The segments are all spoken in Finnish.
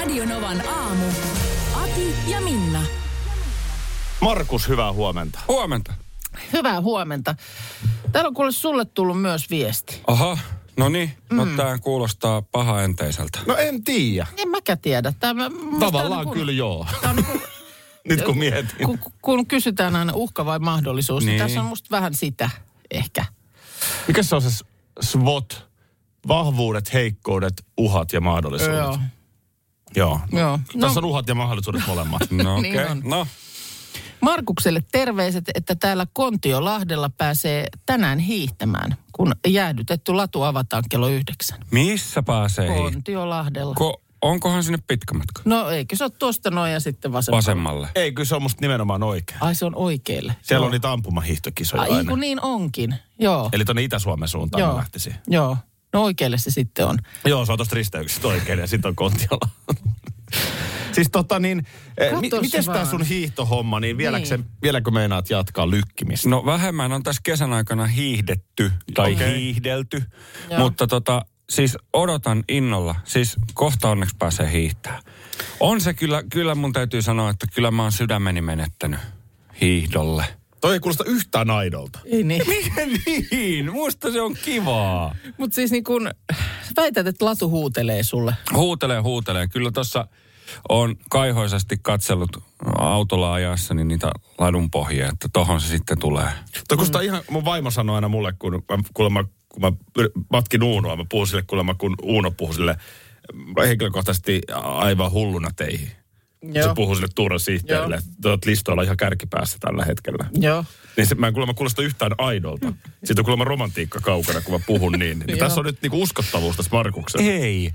Radionovan aamu. Ati ja Minna. Markus, hyvää huomenta. Huomenta. Hyvää huomenta. Täällä on kuule sulle tullut myös viesti. Aha, no niin. No tää kuulostaa pahaenteiseltä. No en tiedä. En mäkään tiedä. Tavallaan niin kyllä joo. Nyt kun mietin. Kun kysytään aina uhka vai mahdollisuus, niin tässä on musta vähän sitä ehkä. Mikä se on se SWOT? Vahvuudet, heikkoudet, uhat ja mahdollisuudet. Joo. Tässä on uhat ja mahdollisuudet molemmat. No okei. Niin on. No. Markukselle terveiset, että täällä Kontiolahdella pääsee tänään hiihtämään, kun jäädytetty latu avataan kello 9. Missä pääsee Kontiolahdella. Onkohan sinne pitkä matka? No eikö se ole tuosta noin ja sitten Vasemmalle. Ei, kyllä se on musta nimenomaan oikein. Ai se on oikealle. Siellä on niitä ampumahiihtokisoja Ai aina. kun niin onkin, joo. Eli tuonne Itä-Suomen suuntaan Joo. mä lähtisin. Joo, no oikealle se sitten on. Joo, se on tosta risteyksestä oikein ja sitten on Kontiola. Siis miten tää sun hiihtohomma, niin vieläkö meinaat jatkaa lykkimistä? No vähemmän on tässä kesän aikana hiihdetty tai hiihdelty, mutta siis odotan innolla. Siis kohta onneksi pääsee hiihtämään. On se kyllä mun täytyy sanoa, että kyllä mä oon sydämeni menettänyt hiihdolle. Toi ei kuulosta yhtään aidolta. Ei niin. Miten niin? Musta se on kivaa. Mutta siis niin kun väität, että latu huutelee sulle. Huutelee. Kyllä tuossa on kaihoisesti katsellut autolla ajassani niitä ladun pohjia, että tohon se sitten tulee. Kuulostaa ihan, mun vaimo sanoi aina mulle, kun mä matkin Uunoa, mä puhun sille kuulemma, kun Uuno puhuu sille henkilökohtaisesti aivan hulluna teihin. Joo. Se puhuu sille Tuuran sihteerille, että te oot listoilla ihan kärkipäässä tällä hetkellä. Joo. Niin mä en kuulemma kuulosta yhtään aidolta. Siitä on kuulemma romantiikka kaukana, kun mä puhun niin. Tässä on nyt niinku uskottavuus tässä Markuksessa.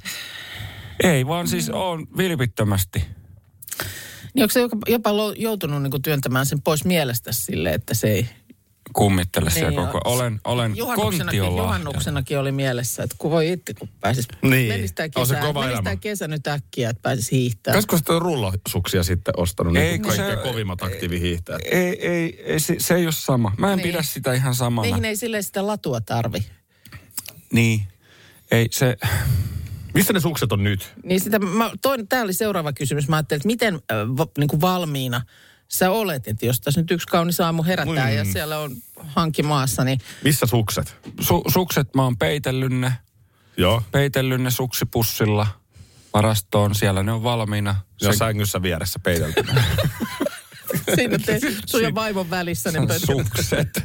Ei, vaan siis on vilpittömästi. Niin onko se jopa joutunut niin kuin työntämään sen pois mielestä silleen, että se ei... Kummittele siellä koko ajan. Olen Kontiolla. Juhannuksenakin oli mielessä, että kun voi itse, kun pääsis... Niin, menisi tämä kesä nyt äkkiä, että pääsis hiihtämään. Olisiko sitä rullosuksia sitten ostanut? Ei, niin kaikkein kovimmat aktiivihiihtäjät. Ei, se ei ole sama. Mä en pidä sitä ihan samana. Niihin ei silleen sitä latua tarvi. Niin, ei se... Missä ne sukset on nyt? Niin tämä oli seuraava kysymys. Mä ajattelin, että miten niin kuin valmiina sä olet, että jos tässä nyt yksi kaunis aamu herätään ja siellä on hanki maassa, niin... Missä sukset? Sukset mä oon peitellyt ne. Joo. Peitellyt ne suksipussilla varastoon. Siellä ne on valmiina. Ja sängyssä vieressä peitelty. Siinä sun ja vaimon välissä ne sukset.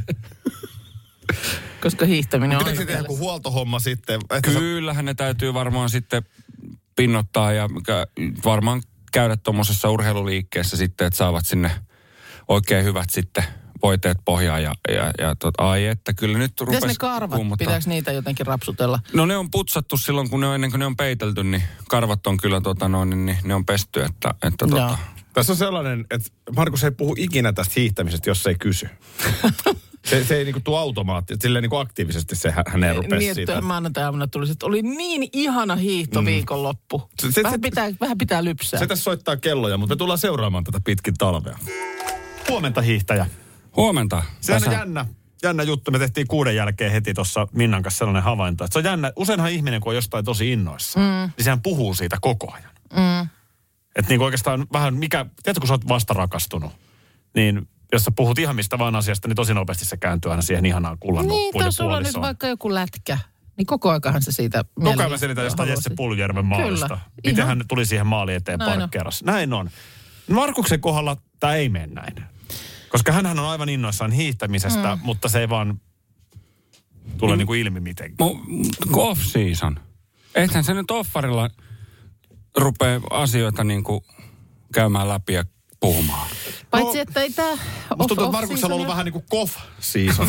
Koska hiihtäminen on... Pitäisikö tehdä joku huoltohomma sitten? Kyllähän ne täytyy varmaan sitten pinnottaa ja varmaan käydä tuommoisessa urheiluliikkeessä sitten, että saavat sinne oikein hyvät sitten voiteet pohjaan ai että kyllä nyt rupesi... Mitäs ne karvat? Pitääkö niitä jotenkin rapsutella? No ne on putsattu silloin, ennen kuin ne on peitelty, niin karvat on kyllä niin ne on pesty, että Tässä on sellainen, että Markus ei puhu ikinä tästä hiihtämisestä, jos se ei kysy. Se ei niinku tule automaattisesti, silleen niinku aktiivisesti se häneen rupesi niin, siitä. Niin, maanantai-aamuna tuli, että oli niin ihana hiihtoviikonloppu. Vähän pitää lypsää. Se tässä soittaa kelloja, mutta me tullaan seuraamaan tätä pitkin talvea. Huomenta hiihtäjä. Huomenta. Se on jännä juttu. Me tehtiin 6 jälkeen heti tuossa Minnan kanssa sellainen havainto. Että se on jännä. Useinhan ihminen, kun on jostain tosi innoissa, niin sehän puhuu siitä koko ajan. Että niinku oikeastaan vähän tiedätkö kun sä oot vasta rakastunut, niin jos sä puhut ihan mistä vaan asiasta, niin tosi nopeasti se kääntyy aina siihen ihanaan kullanoppuun ja puolisoon. Niin, sulla on nyt vaikka joku lätkä, niin koko aikahan se siitä... Koko ajan mä selitän jostain Jesse Puljärven maalista. Kyllä, miten ihan. hän tuli siihen maaliin eteen parkkeerassa. Näin on. Markuksen kohdalla tämä ei mene näin. Koska hänhän on aivan innoissaan hiihtämisestä, mutta se ei vaan tule niinku ilmi mitenkään. Off-season. Eihän se nyt offarilla rupee asioita niinku käymään läpi ja puhumaan. Paitsi, että ei tämä... Musta tuntuu, että Markuksella on ollut vähän niin kuin cough-season.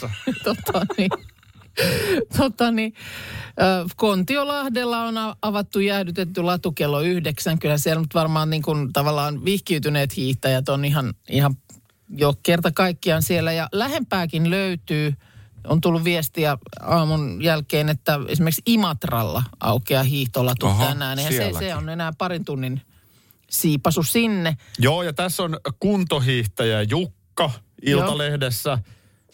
Kontiolahdella on avattu jäädytetty latu kello 9. Kyllä siellä nyt varmaan niin kuin tavallaan vihkiytyneet hiihtäjät on ihan jo kerta kaikkiaan siellä. Ja lähempääkin löytyy, on tullut viestiä aamun jälkeen, että esimerkiksi Imatralla aukeaa hiihtolatu tänään. Ja se on enää parin tunnin siipasu sinne. Joo, ja tässä on kuntohiihtäjä Jukka Iltalehdessä.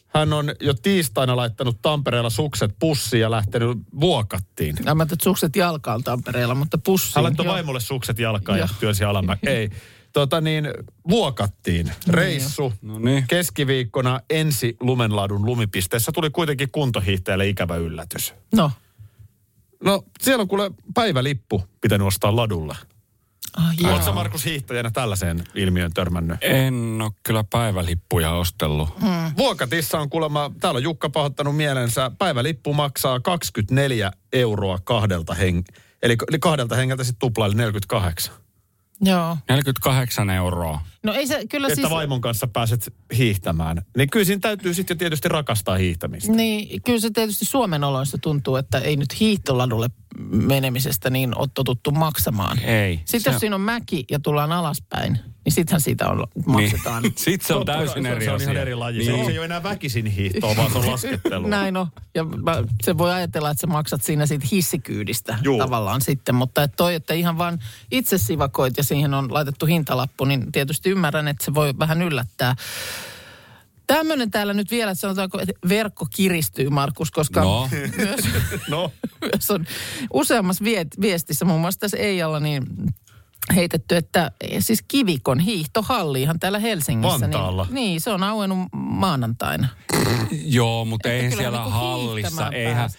hän on jo tiistaina laittanut Tampereella sukset pussiin ja lähtenyt Vuokattiin. Mä ajattelin, että sukset jalkaan Tampereella, mutta pussiin. Hän laittoi vaimolle sukset jalkaan ja työnsi alamäkeen. Vuokattiin. Reissu. Keskiviikkona ensi lumenlaadun lumipisteessä tuli kuitenkin kuntohiihtäjälle ikävä yllätys. No, siellä on kuule päivälippu pitänyt ostaa ladulle. Oletko Markus hiihtäjänä tällaiseen ilmiön törmännyt? En ole kyllä päivälippuja ostellut. Vuokatissa on kuulemma, täällä on Jukka pahoittanut mielensä, päivälippu maksaa 24 € eli kahdelta hengeltä sitten tuplaili 48. Joo. 48 €. No ei se kyllä että vaimon kanssa pääset hiihtämään. Niin kyllä siinä täytyy sitten tietysti rakastaa hiihtämistä. Niin, kyllä se tietysti Suomen oloissa tuntuu, että ei nyt hiihtoladulle menemisestä niin ole totuttu maksamaan. Ei. Sitten jos siinä on mäki ja tullaan alaspäin, niin sittenhän siitä maksetaan. Niin. Sitten se on täysin eri asia. Se on ihan eri laji. Niin. Se ei ole enää väkisin hiihtoa, vaan se on laskettelua. Näin on. Ja se voi ajatella, että sä maksat siinä siitä hissikyydistä tavallaan sitten. Mutta että ihan vaan itse sivakoit ja siihen on laitettu hintalappu, niin tietysti ymmärrän, että se voi vähän yllättää. Tämmöinen täällä nyt vielä, että sanotaanko, että verkko kiristyy, Markus, koska myös on useammassa viestissä, muun muassa tässä Eijalla, niin heitetty, että siis Kivikon hiihtohalli ihan täällä Helsingissä. Vantaalla. Niin, se on auennut maanantaina. Joo, mutta eihän siellä niin hallissa,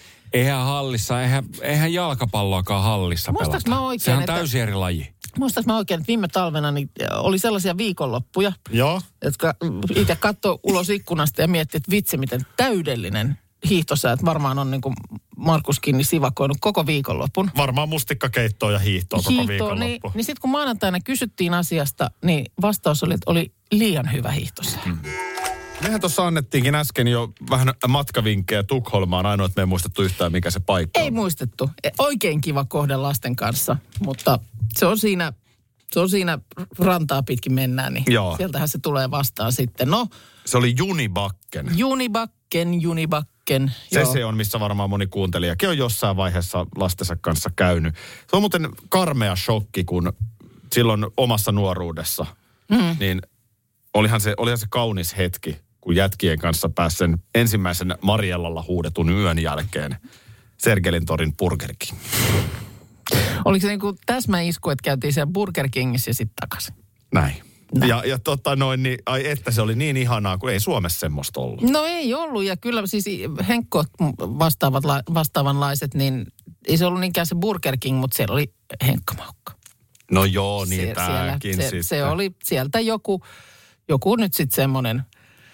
eihän jalkapalloakaan hallissa pelata. Sehän on täysin eri laji. Muistaaks mä oikein, että viime talvena niin oli sellaisia viikonloppuja, jotka itse katsoi ulos ikkunasta ja mietti, että vitsi, miten täydellinen hiihtosäät varmaan on niin kuin Markuskin niin sivakoinut koko viikonlopun. Varmaan mustikkakeittoa ja hiihtoa koko viikonloppu. Niin sitten kun maanantaina kysyttiin asiasta, niin vastaus oli, että oli liian hyvä hiihtosää. Mehän tuossa annettiinkin äsken jo vähän matkavinkkejä Tukholmaan, ainoa, että me ei muistettu yhtään, mikä se paikka on. Ei muistettu. Oikein kiva kohde lasten kanssa, mutta se on siinä rantaa pitkin mennään, niin sieltähän se tulee vastaan sitten. No, se oli Junibacken. Junibacken. Se on, missä varmaan moni kuuntelijakin on jossain vaiheessa lastensa kanssa käynyt. Se on muuten karmea shokki, kun silloin omassa nuoruudessa, niin olihan se kaunis hetki, kun jätkien kanssa pääsi sen ensimmäisen Marjellalla huudetun yön jälkeen Sergelin torin Burger King. Oliko se niin kuin täsmäisku, että käytiin siellä Burger Kingissä ja sitten takaisin? Näin. Ja niin, ai että se oli niin ihanaa, kun ei Suomessa semmoista ollut. No ei ollut, ja kyllä siis Henkko vastaavanlaiset, niin ei se ollut niinkään se Burger King, mutta siellä oli Henkka-maukka. No joo, niin tämäkin sitten. Se oli sieltä joku nyt sitten semmoinen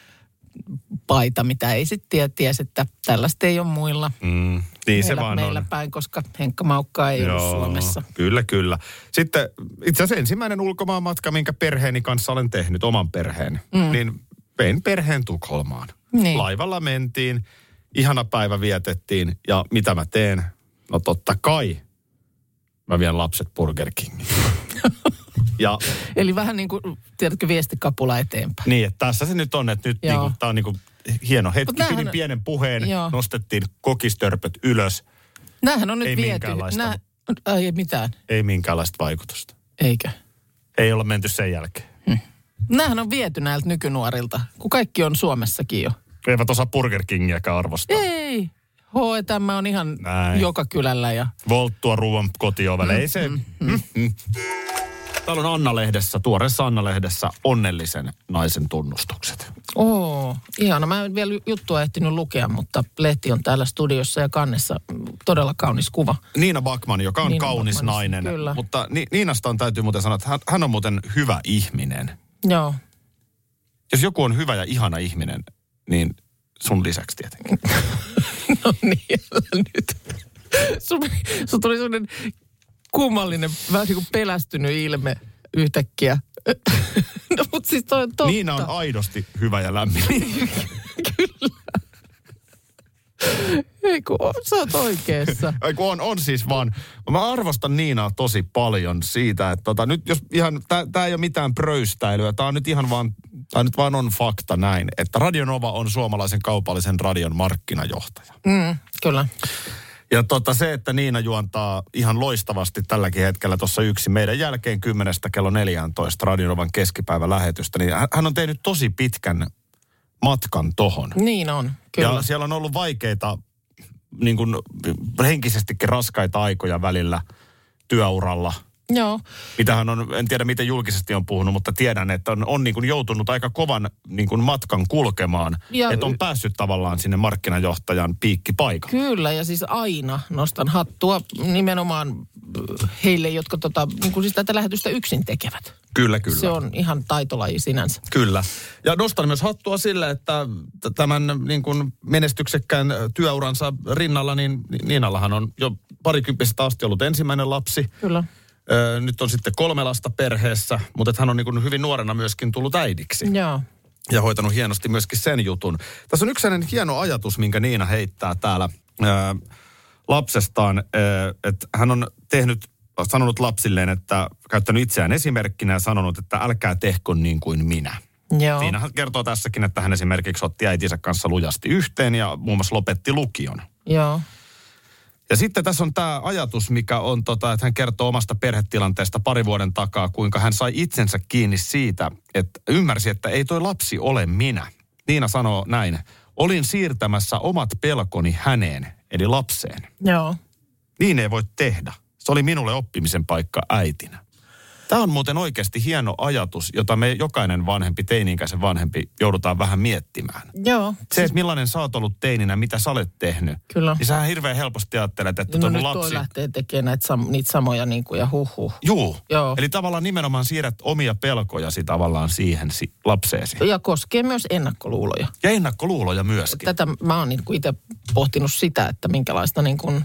paita, mitä ei sitten tiesi, että tällaista ei ole muilla. Niin se vaan meillä on. Päin, koska Henkka-maukkaa ei ollut Suomessa. Kyllä. Sitten itse asiassa ensimmäinen ulkomaanmatka, minkä perheeni kanssa olen tehnyt, oman perheen, niin vein perheen Tukholmaan. Niin. Laivalla mentiin, ihana päivä vietettiin ja mitä mä teen? No totta kai mä vien lapset Burger Kingiin. Eli vähän niin kuin, tiedätkö, viestikapula eteenpäin. Niin, että tässä se nyt on, että nyt niinku, tämä on niinku hieno hetki. Pidin pienen puheen, nostettiin kokistörpöt ylös. Nämähän on nyt ei viety. Minkäänlaista. Ei mitään. Ei minkäänlaista vaikutusta. Eikä. Ei olla menty sen jälkeen. Nämähän on viety näiltä nykynuorilta, kun kaikki on Suomessakin jo. Eivät osaa Burger Kingiäkään arvostaa. Ei. H&M on ihan joka kylällä. Ja Volttua ruuan kotiovelle. Ei se. Täällä on Anna-lehdessä, tuoreessa Anna-lehdessä onnellisen naisen tunnustukset. Ihana. Mä en vielä juttua ehtinyt lukea, mutta lehti on täällä studiossa ja kannessa todella kaunis kuva. Niina Backman, joka on kaunis nainen. Kyllä. Mutta Niinasta täytyy muuten sanoa, että hän on muuten hyvä ihminen. Joo. Jos joku on hyvä ja ihana ihminen, niin sun lisäksi tietenkin. No niin, nyt. Sun tuli sellainen kummallinen, vähän niin kuin pelästynyt ilme yhtäkkiä. No, mutta siis toi on totta. Niina on aidosti hyvä ja lämmin. Kyllä. Ei kun sä oot oikeassa. Ei kun on siis vaan. Mä arvostan Niinaa tosi paljon siitä, että nyt jos ihan, tää ei ole mitään pröystäilyä, tää on nyt ihan vaan, tää nyt vaan on fakta näin, että Radio Nova on suomalaisen kaupallisen radion markkinajohtaja. Kyllä. Ja se, että Niina juontaa ihan loistavasti tälläkin hetkellä tuossa yksi meidän jälkeen 10 kello 14 Radio Novan keskipäivän lähetystä, niin hän on tehnyt tosi pitkän matkan tohon. Niin on, kyllä. Ja siellä on ollut vaikeita, niin kuin henkisestikin raskaita aikoja välillä työuralla. Joo. Mitähän on, en tiedä miten julkisesti on puhunut, mutta tiedän, että on niin kuin joutunut aika kovan niin kuin matkan kulkemaan. Ja että on päässyt tavallaan sinne markkinajohtajan piikkipaikalle. Kyllä, ja siis aina nostan hattua nimenomaan heille, jotka niin kuin siis tätä lähetystä yksin tekevät. Kyllä. Se on ihan taitolaji sinänsä. Kyllä. Ja nostan myös hattua sille, että tämän niin kuin menestyksekkään työuransa rinnalla, niin Niinallahan on jo parikymppisestä asti ollut ensimmäinen lapsi. Kyllä. Nyt on sitten 3 lasta perheessä, mutta hän on niin kuin hyvin nuorena myöskin tullut äidiksi. Joo. Ja hoitanut hienosti myöskin sen jutun. Tässä on yksi sellainen hieno ajatus, minkä Niina heittää täällä lapsestaan, että hän on sanonut lapsilleen, että käyttänyt itseään esimerkkinä ja sanonut, että älkää tehkö niin kuin minä. Joo. Niina hän kertoo tässäkin, että hän esimerkiksi otti äitinsä kanssa lujasti yhteen ja muun muassa lopetti lukion. Joo. Ja sitten tässä on tämä ajatus, mikä on, että hän kertoo omasta perhetilanteesta 2 vuoden takaa, kuinka hän sai itsensä kiinni siitä, että ymmärsi, että ei toi lapsi ole minä. Niina sanoo näin, olin siirtämässä omat pelkoni häneen, eli lapseen. Joo. Niin ei voi tehdä. Se oli minulle oppimisen paikka äitinä. Tämä on muuten oikeasti hieno ajatus, jota me jokainen vanhempi, teini-ikäisen vanhempi, joudutaan vähän miettimään. Joo. Se, että millainen sä oot ollut teininä, mitä sä olet tehnyt. Kyllä. Niin sähän hirveän helposti ajattelet, että no tuo lapsi... toi lähtee tekemään niitä samoja niin kuin, ja huhhuh. Joo. Eli tavallaan nimenomaan siirrät omia pelkojasi tavallaan siihen lapseesi. Ja koskee myös ennakkoluuloja. Ja ennakkoluuloja myöskin. Tätä mä oon niin kuin itse pohtinut sitä, että minkälaista niin kuin...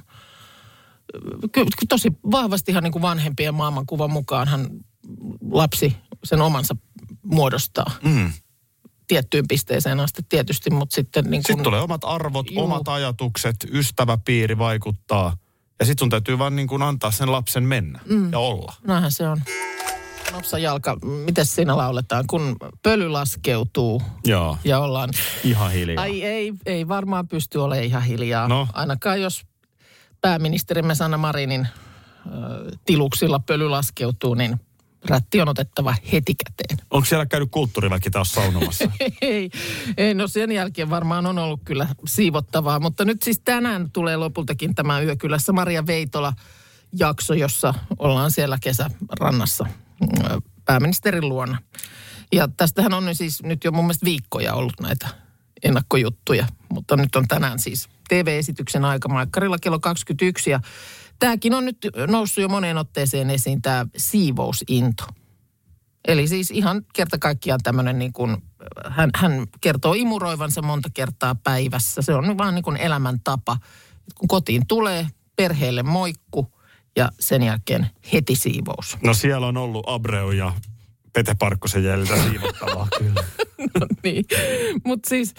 Tosi vahvastihan niin kuin vanhempien maailmankuvan mukaanhan lapsi sen omansa muodostaa. Tiettyyn pisteeseen asti tietysti, mutta sitten niin kuin... Sitten tulee omat arvot, omat ajatukset, ystäväpiiri vaikuttaa. Ja sitten sun täytyy vaan niin kuin antaa sen lapsen mennä ja olla. Näinhän se on. Nopsa jalka, mites siinä lauletaan, kun pöly laskeutuu. Joo. Ja ollaan... Ihan hiljaa. Ai ei varmaan pysty olemaan ihan hiljaa. No. Ainakaan jos pääministerimme Sanna Marinin tiluksilla pöly laskeutuu, niin rätti on otettava heti käteen. Onko siellä käynyt kulttuuriväki taas saunomassa? ei, no sen jälkeen varmaan on ollut kyllä siivottavaa, mutta nyt siis tänään tulee lopultakin tämä Yökylässä Maria Veitola-jakso, jossa ollaan siellä kesärannassa pääministerin luona. Ja tästähän on siis nyt jo mun mielestä viikkoja ollut näitä ennakkojuttuja, mutta nyt on tänään siis TV-esityksen aika Maikkarilla kello 21 ja tämäkin on nyt noussut jo moneen otteeseen esiin tämä siivousinto. Eli siis ihan kerta kaikkiaan tämmöinen niin kuin, hän kertoo imuroivansa monta kertaa päivässä. Se on vaan niin kuin elämäntapa. Kun kotiin tulee, perheelle moikku ja sen jälkeen heti siivous. No siellä on ollut Abreu ja Pete Parkkosen jäljiltä siivottavaa kyllä. No niin, mutta siis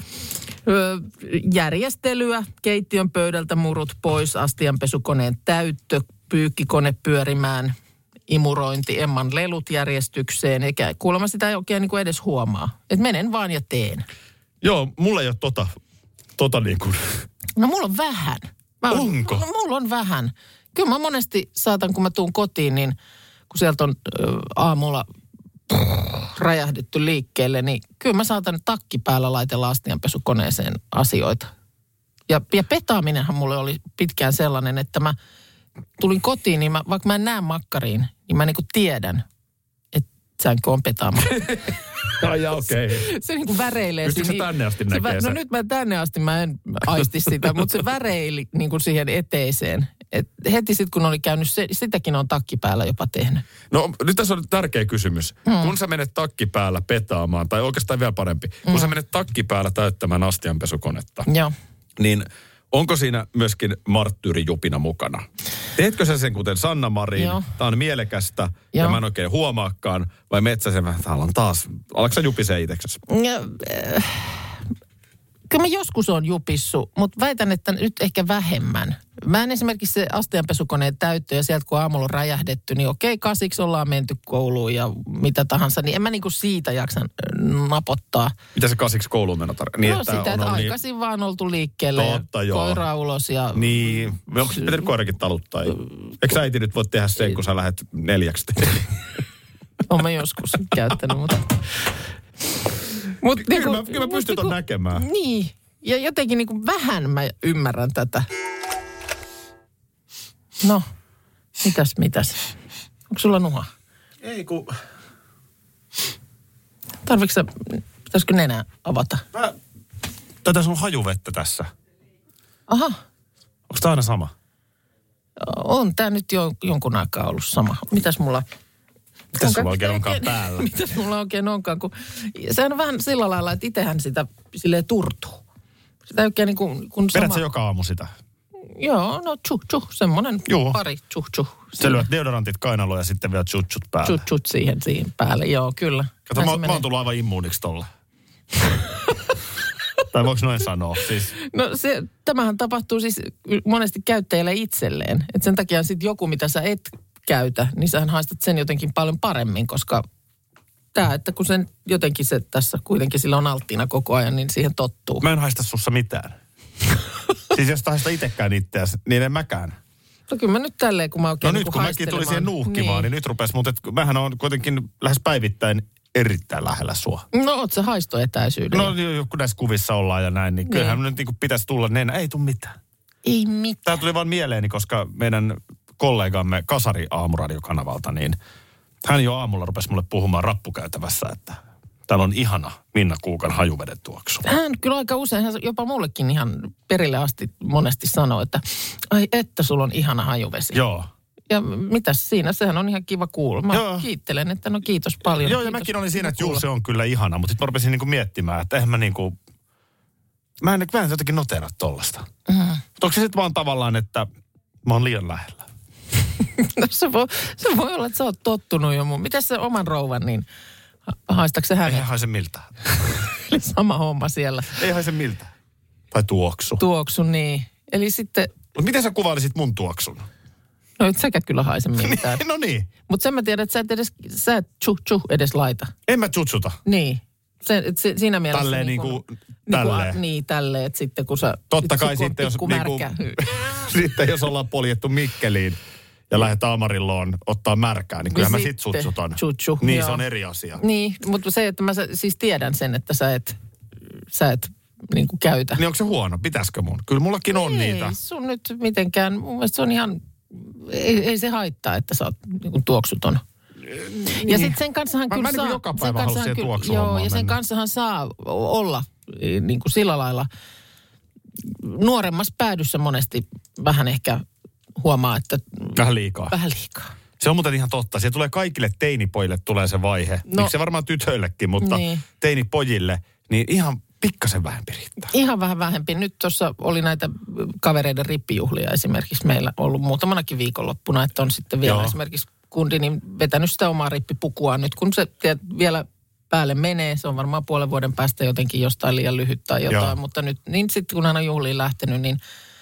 järjestelyä, keittiön pöydältä murut pois, astianpesukoneen täyttö, pyykkikone pyörimään, imurointi, Emman lelut järjestykseen, eikä kuulemma sitä ei oikein niin kuin edes huomaa. Että menen vaan ja teen. Joo, mulla ei ole tota niin kuin... No mulla on vähän. Onko? No, mulla on vähän. Kyllä mä monesti saatan, kun mä tuun kotiin, niin kun sieltä on aamulla räjähdetty liikkeelle, niin kyllä mä saatan takki päällä laitella astianpesukoneeseen asioita. Ja petaaminenhan mulle oli pitkään sellainen, että mä tulin kotiin, niin vaikka mä en näe makkariin, niin mä niinku tiedän, että sänkö on petaama. Okei. Se niinku väreilee. Pystytkö sä tänne asti näkee No nyt mä tänne asti mä en aisti sitä, mutta se väreili niinku siihen eteiseen. Et heti sitten kun oli käynyt, sitäkin on takki päällä jopa tehnyt. No nyt tässä on tärkeä kysymys. Kun sä menet takki päällä petaamaan, tai oikeastaan vielä parempi, kun sä menet takki päällä täyttämään astianpesukonetta, niin onko siinä myöskin marttyyrijupina mukana? Teetkö sä sen kuten Sanna Marin? Tämä on mielekästä ja mä en oikein huomaakaan. Vai metsä sen vähän, täällä on taas, alatko sä jupisee itseksesi? Kyllä mä joskus on jupissu, mutta väitän, että nyt ehkä vähemmän. Mä en esimerkiksi se astianpesukoneen täyttö ja sieltä kun aamulla on räjähdetty, niin okei, 8 ollaan menty kouluun ja mitä tahansa, niin en mä niinku siitä jaksa napottaa. Mitä se 8 kouluun meno niin, no sitä, että aikaisin vaan oltu liikkeelle ja koira ulos ja... Niin, onko pitänyt koirakin taluttaa? Eikö äiti nyt voi tehdä sen, kun sä lähdet 4? Olen mä joskus käyttänyt, mutta... Mut Kyllä mä pystyn ton näkemään. Niin. Ja jotenkin niin kuin vähän mä ymmärrän tätä. No, mitäs? Onko sulla nuha? Ei kun... Pitäisikö nenää avata? Tätä sun hajuvettä tässä. Aha. Onko tää aina sama? On tää nyt jo jonkun aikaa ollut sama. Mitäs mulla sulla oikein onkaan päällä? Mitäs mulla oikein onkaan? Kun sehän on vähän sillä lailla, että itsehän sitä silleen turtuu. Sitä oikein niin kuin vedät sama... sä joka aamu sitä? Joo, no tsuh, semmonen pari tsuh. Sä lyöt deodorantit kainaloon ja sitten vielä tsuh päälle. Tsuh siihen päälle, joo kyllä. Kato, mä oon tullut aivan immuuniksi tolle. Tai voiko noin sanoa? Siis... No tämähän tapahtuu siis monesti käyttäjälle itselleen. Että sen takia sitten joku, mitä sä et käytä, niin sähän haistat sen jotenkin paljon paremmin, koska että kun sen jotenkin se tässä kuitenkin sillä on alttiina koko ajan, niin siihen tottuu. Mä en haista sussa mitään. Siis jos haista itsekään itseäsi, niin en mäkään. No kyllä mä nyt tälleen, kun mä oikein no nyt kun mäkin tulin siihen nuuhkimaan, niin nyt rupesi, mutta mähän on kuitenkin lähes päivittäin erittäin lähellä sua. No oot sä haistoetäisyydellä? No kun näissä kuvissa ollaan ja näin, niin kyllähän nyt niin pitäisi tulla nenä. Ei tule mitään. Ei mitään. Tämä tuli vaan mieleeni, koska meidän kollegamme Kasari Aamuradiokanavalta, niin hän jo aamulla rupesi mulle puhumaan rappukäytävässä, että täällä on ihana Minna Kuukan hajuveden tuoksu. Hän kyllä aika usein, jopa mullekin ihan perille asti monesti sanoo, että ai että sulla on ihana hajuvesi. Joo. Ja mitäs siinä, sehän on ihan kiva kuulla. Mä kiittelen, että no kiitos paljon. Joo, kiitos, ja mäkin olin siinä, että juu, se on kyllä ihana, mutta sitten mä rupesin niinku miettimään, että eihän mä en jotenkin notera tollasta. Mutta onko se sitten vaan tavallaan, että mä oon liian lähellä? No se voi olla, että sä oot tottunut jo mun. Mitäs se oman rouvan, niin haistaako se hänet? Ei haise miltään. Eli sama homma siellä. Ei haise miltään. Tai tuoksu. Tuoksu, niin. Eli sitten... Mutta miten sä kuvailisit mun tuoksun? No et säkä kyllä haise miltään. No niin. Mutta sen mä tiedän, että sä et tsuh edes laita. En mä tsutsuta. Niin. Siinä mielessä... Tälleen niin, tälleen, että sitten kun sä... Totta kai sitten, jos, sitten jos ollaan poljettu Mikkeliin ja lähdetään Amarilloon ottaa märkää, niin kyllähän mä sit tsutsutan. Niin, joo. Se on eri asia. Niin, mutta se, että mä siis tiedän sen, että sä et niin kuin käytä. Niin onko se huono? Pitäisikö mun? Kyllä mullakin on niitä. Ei sun nyt mitenkään. Mun mielestä se on ihan... Ei se haittaa, että sä oot niin tuoksuton. Niin. Ja sitten sen kanssahan kyllä saa... Mä joka päivä haluan siihen tuoksuhommaan. Joo, ja sen kanssahan saa olla niin kuin sillä lailla nuoremmassa päädyssä monesti vähän ehkä huomaa, että... Vähän liikaa. Se on muuten ihan totta. Se tulee kaikille teinipojille tulee se vaihe. Miksi se varmaan tytöillekin, mutta teinipojille, niin ihan pikkasen vähempi riittää. Ihan vähän vähempi. Nyt tuossa oli näitä kavereiden rippijuhlia esimerkiksi meillä ollut muutamanakin viikonloppuna, että on sitten vielä esimerkiksi kundi niin vetänyt sitä omaa rippipukuaan nyt, kun se vielä päälle menee. Se on varmaan puolen vuoden päästä jotenkin jostain liian lyhyt tai jotain, mutta nyt niin sitten kun hän on juhliin lähtenyt, niin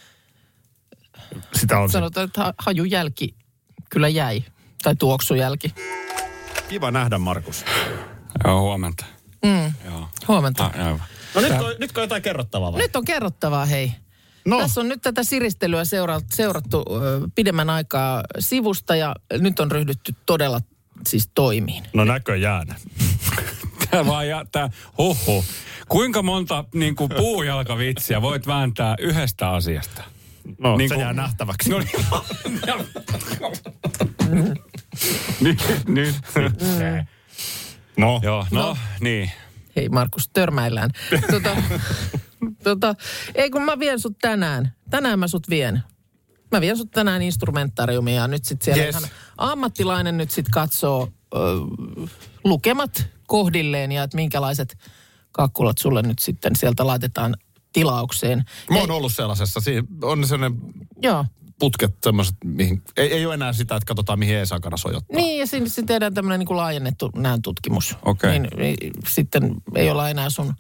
sitä on sanotaan, että hajujälki kyllä jäi. Tai tuoksujälki. Kiva nähdä, Markus. Joo, huomenta. Joo. Huomenta. No nyt on jotain kerrottavaa vai? Nyt on kerrottavaa, hei. No. Tässä on nyt tätä siristelyä seurattu pidemmän aikaa sivusta ja nyt on ryhdytty todella siis toimiin. No näköjään. Tää vaan huhhuh. Kuinka monta niin kuin puujalkavitsiä voit vääntää yhdestä asiasta? No, niin se jää nähtäväksi. No, nyt. No. Joo, niin. Hei Markus, törmäillään. Ei kun mä vien sut tänään. Tänään mä sut vien. Mä vien sut tänään instrumentariumiin ja nyt sit siellä ihan ammattilainen nyt sit katsoo lukemat kohdilleen ja että minkälaiset kakkulat sulle nyt sitten sieltä laitetaan tilaukseen. Mä oon ollut sellaisessa. Siinä on sellainen putket semmoiset, mihin ei ole enää sitä, että katsotaan mihin Esa-kana sojottaa. Niin, ja siinä tehdään tämmöinen niin kuin laajennettu näöntutkimus. Okay. Niin, sitten ei olla enää sun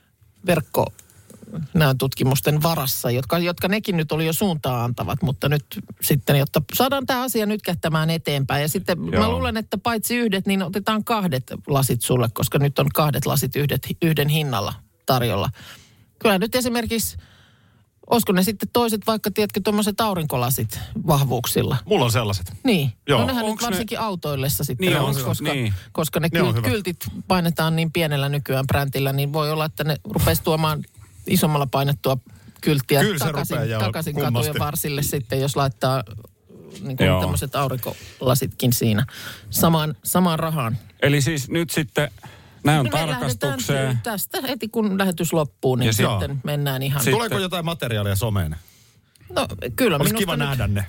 verkkonäöntutkimusten varassa, jotka nekin nyt oli jo suuntaan antavat, mutta nyt sitten, jotta saadaan tämä asia nyt kähtämään eteenpäin. Ja sitten mä luulen, että paitsi yhdet, niin otetaan 2 lasit sulle, koska nyt on 2 lasit yhden hinnalla tarjolla. Kyllä nyt esimerkiksi Olisiko ne sitten toiset vaikka, tiedätkö, tuommoiset aurinkolasit vahvuuksilla? Mulla on sellaiset. Niin. Joo. No nehän nyt varsinkin autoillessa sitten Niin on, koska ne kyltit painetaan niin pienellä nykyään brändillä, niin voi olla, että ne rupeisi tuomaan isommalla painettua kylttiä takaisin katujen varsille sitten, jos laittaa niin kuin tämmöiset aurinkolasitkin siinä samaan rahaan. Eli siis nyt sitten nämä on tarkastukseen. Tästä heti kun lähetys loppuu, niin sitten mennään ihan. Tuleeko jotain materiaalia someen? No kyllä. Olisi kiva nähdä ne.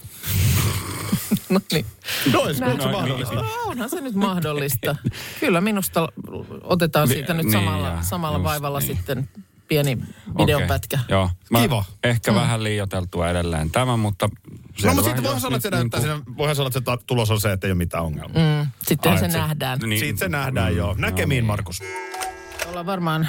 No niin. Olisiko se mahdollista? Onhan se nyt mahdollista. Kyllä minusta otetaan siitä nyt samalla vaivalla sitten pieni videopätkä. Joo. Kiva. Ehkä vähän liioiteltua edelleen tämä, mutta... No, mutta sitten voihan sanoa, että se näyttää siinä, voihan sanoa, että se tulos on se, että ei ole mitään ongelmaa. Sitten se nähdään. Niin. Siitä se nähdään, joo. Näkemiin, Markus. Ollaan varmaan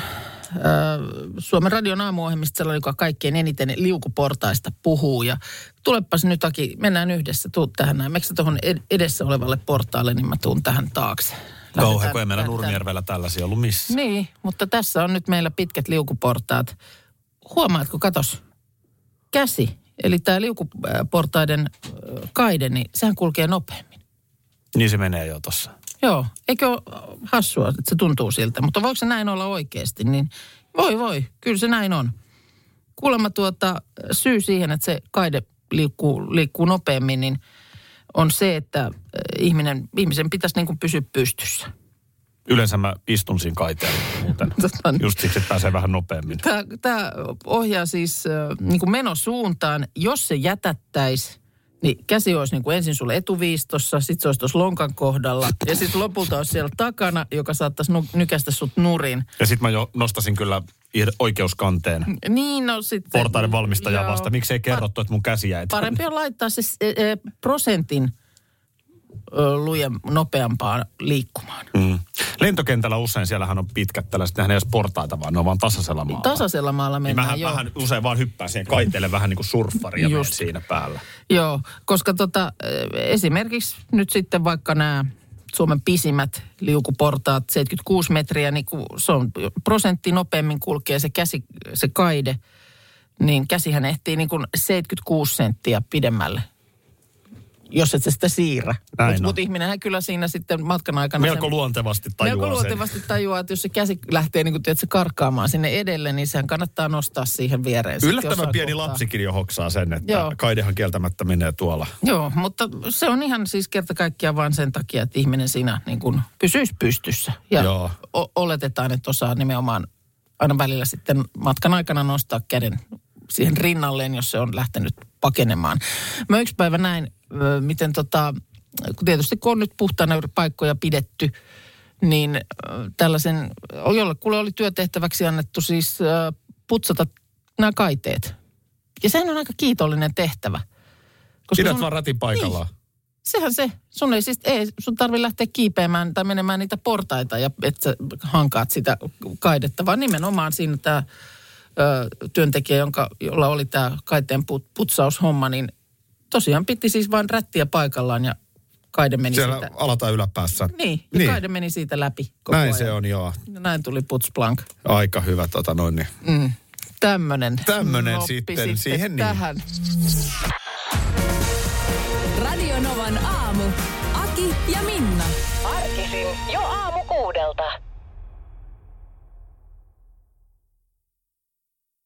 Suomen radion aamuohjelmista sellainen, joka kaikkein eniten liukuportaista puhuu. Ja tulepas nyt, Aki, mennään yhdessä, tuu tähän näin. Meikö sä tuohon edessä olevalle portaalle, niin mä tuun tähän taakse. Kauhean, kun ei meillä Nurmijärvellä tällaisia ollut missään. Niin, mutta tässä on nyt meillä pitkät liukuportaat. Huomaatko, katos, käsi, eli tämä liukuportaiden kaide, niin sehän kulkee nopeammin. Niin se menee jo tossa. Joo, eikö ole hassua, että se tuntuu siltä, mutta voiko se näin olla oikeasti, niin voi, kyllä se näin on. Kuulemma syy siihen, että se kaide liikkuu nopeammin, niin on se, että ihmisen pitäisi niin kuin pysyä pystyssä. Yleensä mä istun siinä kaiteella muuten. Just siksi, että pääsee vähän nopeammin. Tämä ohjaa siis niin kuin menosuuntaan. Jos se jätättäisi, niin käsi olisi niin kuin ensin sulle etuviistossa, sitten se olisi tuossa lonkan kohdalla. Ja sitten lopulta olisi siellä takana, joka saattaisi nykästä sut nurin. Ja sitten mä jo nostasin kyllä oikeuskanteen. Niin, no sitten. Portaiden valmistajaa vasta. Miksi ei kerrottu, että mun käsi jäi? Parempi on laittaa se prosentin nopeampaan liikkumaan. Lentokentällä usein siellähän on pitkät tällaiset, nehän ei ole portaita, vaan ne on vaan tasaisella maalla. Tasaisella maalla mennään, niin vähän usein vaan hyppää siihen kaiteelle vähän niin kuin surffari ja siinä päällä. Joo, koska esimerkiksi nyt sitten vaikka nämä Suomen pisimmät liukuportaat, 76 metriä, niin kun se on prosentti nopeammin kulkee se kaide, niin käsihän ehtii niin kuin 76 senttiä pidemmälle. Jos et sä sitä siirrä. Mutta ihminenhän kyllä siinä sitten matkan aikana... Melko luontevasti tajuaa että jos se käsi lähtee niin kuin karkaamaan sinne edelle, niin sehän kannattaa nostaa siihen viereen. Yllättävän pieni lapsikin jo hoksaa sen, että kaidehan kieltämättä menee tuolla. Joo, mutta se on ihan siis kerta kaikkiaan vaan sen takia, että ihminen siinä niin kuin pysyisi pystyssä. Ja oletetaan, että osaa nimenomaan aina välillä sitten matkan aikana nostaa käden siihen rinnalleen, jos se on lähtenyt pakenemaan. Mä yksi päivä näin, miten tietysti kun on nyt puhtaana paikkoja pidetty, niin tällaisen, jollekulle oli työtehtäväksi annettu siis putsata nämä kaiteet. Ja sehän on aika kiitollinen tehtävä. Pidät vaan ratin paikallaan. Niin, sehän se. Sun tarvitse lähteä kiipeämään tai menemään niitä portaita ja että sä hankaat sitä kaidetta, vaan nimenomaan siinä tämä työntekijä, jolla oli tämä kaiteen putsaushomma, niin tosiaan piti siis vain rättiä paikallaan ja kaide meni siellä siitä. Ala- tai yläpäässä. Niin, kaide meni siitä läpi koko näin ajan. Se on, joo. Näin tuli putsplank. Aika hyvä niin. Tämmönen sitten siihen tähän. Radio Novan aamu. Aki ja Minna. Arkisin jo aamu 6.